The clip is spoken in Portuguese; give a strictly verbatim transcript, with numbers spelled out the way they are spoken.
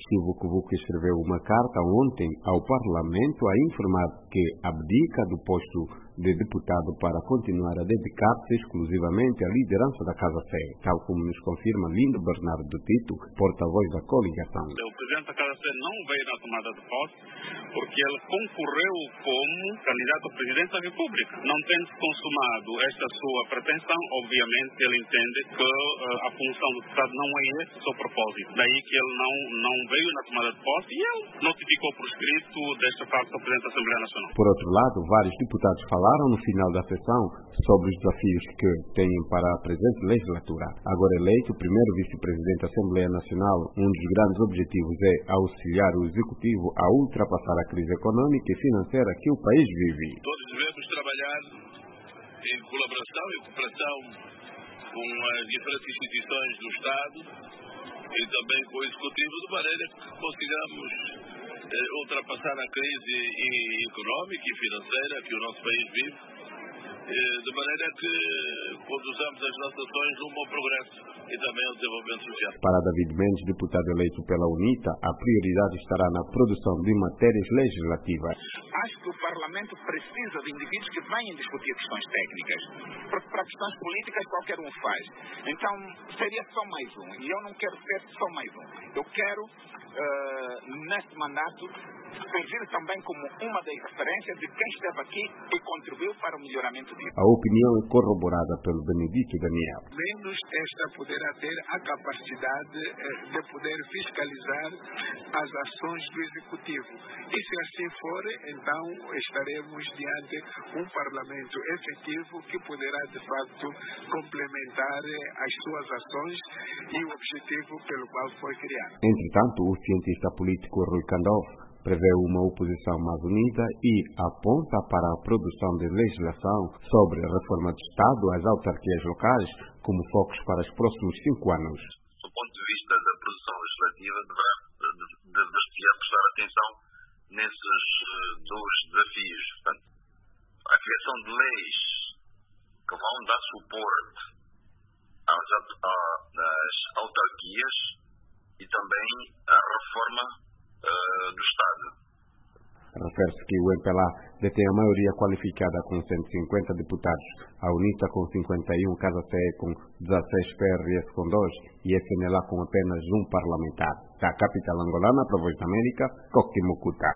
Executivo Kuvuki escreveu uma carta ontem ao Parlamento a informar que abdica do posto de deputado para continuar a dedicar-se exclusivamente à liderança da Casa Sé, tal como nos confirma Lindo Bernardo Tito, porta-voz da coligação. O presidente da Casa Sé não veio na tomada de posse porque ele concorreu como candidato a presidente da República. Não tendo consumado esta sua pretensão, obviamente ele entende que uh, a função do deputado não é esse o seu propósito. Daí que ele não, não veio na tomada de posse e ele notificou por escrito desta parte ao presidente da Assembleia Nacional. Por outro lado, vários deputados falaram no final da sessão sobre os desafios que têm para a presente legislatura. Agora eleito primeiro vice-presidente da Assembleia Nacional, um dos grandes objetivos é auxiliar o Executivo a ultrapassar a crise econômica e financeira que o país vive. Todos devemos trabalhar em colaboração e cooperação com as diferentes instituições do Estado e também com o Executivo, de maneira que consigamos eh, ultrapassar a crise económica e financeira que o nosso país vive, eh, de maneira que conduzamos as nossas ações rumo ao progresso e também ao desenvolvimento social. Para David Mendes, deputado eleito pela UNITA, a prioridade estará na produção de matérias legislativas. Acho que o Parlamento precisa de indivíduos que venham discutir questões técnicas, porque para questões políticas qualquer um faz. Então seria só mais um, e eu não quero ser só mais um. Eu quero, uh, neste mandato, servir também como uma das referências de quem esteve aqui e contribuiu para o melhoramento disso. A opinião é corroborada pelo Benedito Daniel. Menos esta poderá ter a capacidade de poder fiscalizar as ações do Executivo. E se assim for, então estaremos diante de um Parlamento efetivo que poderá, de facto, complementar as suas ações e o objetivo pelo qual foi criado. Entretanto, o cientista político Rui Kandov prevê uma oposição mais unida e aponta para a produção de legislação sobre a reforma do Estado às autarquias locais como focos para os próximos cinco anos. Do ponto de vista da produção legislativa, deverá, deverá prestar atenção nesses dois desafios. Portanto, a criação de leis que vão dar suporte às, às autarquias e também à reforma uh, do Estado. Refere-se que o M P L A detém a maioria qualificada com cento e cinquenta deputados, a UNITA com cinquenta e um, Casa Sé com dezasseis, P R S com dois e F N L A com apenas um parlamentar. Da capital angolana, para a Voz da América, Coquimbo Cuta.